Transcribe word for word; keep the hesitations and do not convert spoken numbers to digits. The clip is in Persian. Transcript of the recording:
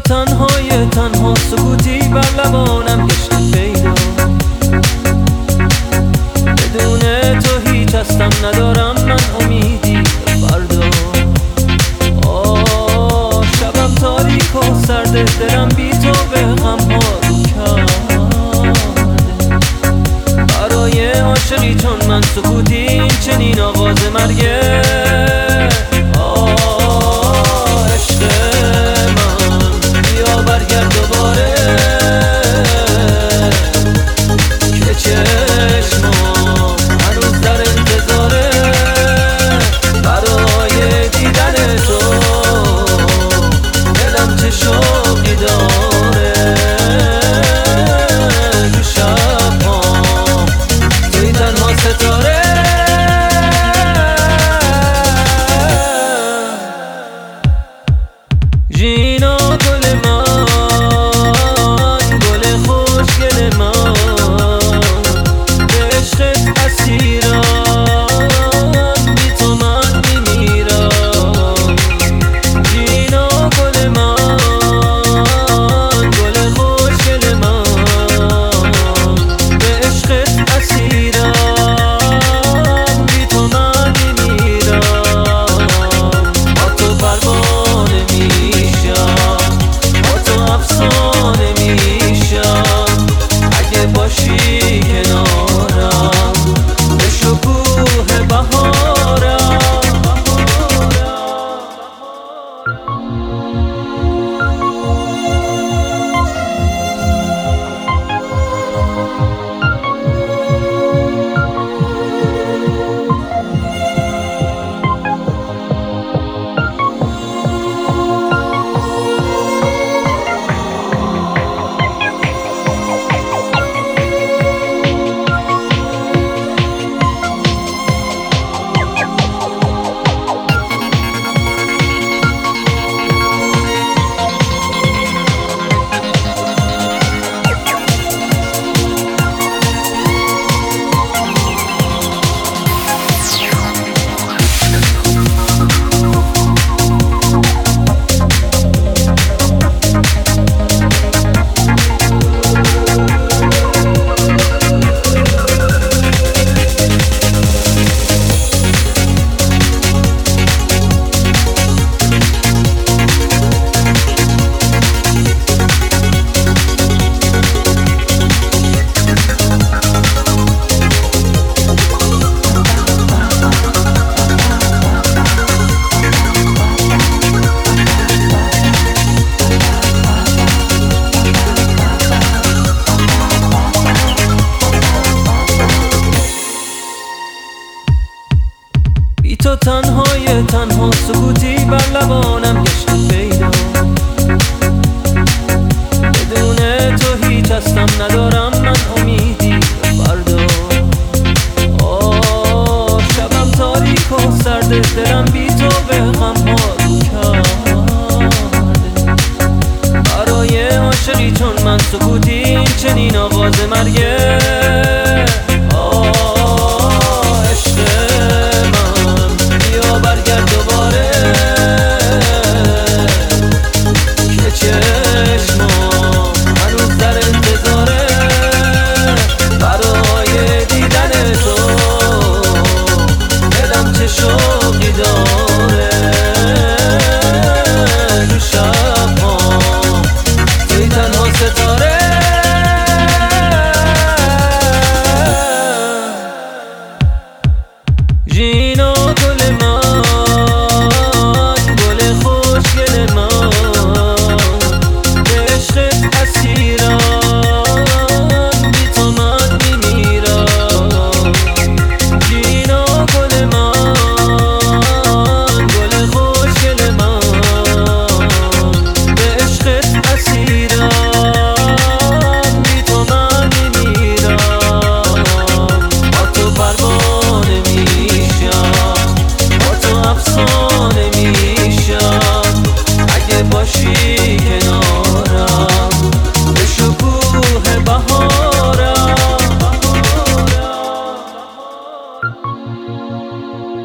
تنهای تنها سکوتی بر لبانم گشت پیدا. بدون تو هیچ هستم ندارم من امیدی به فردا. آه شبم تاریک و سرده، دلم بی تو به غم ها رو کرده. برای عاشقی چون من سکوتی این چنین آغاز مرگه. ژینا گل من، گل خوشگل من، به عشقت اسیرم، بی تو من میمیرم. ژینا گل من، گل خوشگل من، به عشقت اسیرم، بی تو من میمیرم. با تو پروانه میشم، افسانه میشم اگه باشی کنارم، به شکوه بهارم. بی تو تنهای تنها سکوتی بر لبانم گشت پیدا. بدون تو هیچ هستم ندارم من امیدی به فردا. آه شبم تاریک و سرده، دلم بی تو به غم ها رو کرده. برای عاشقی چون من سکوتی این چنین آغاز مرگه. ژینا گل من، گل خوشگل من، به عشقت اسیرم، بی تو من میمیرم. ژینا گل من، گل خوشگل من، به عشقت اسیرم، بی تو من میمیرم. با تو پروانه افسانه میشم اگه باشی کنارم، به شکوه بهارم.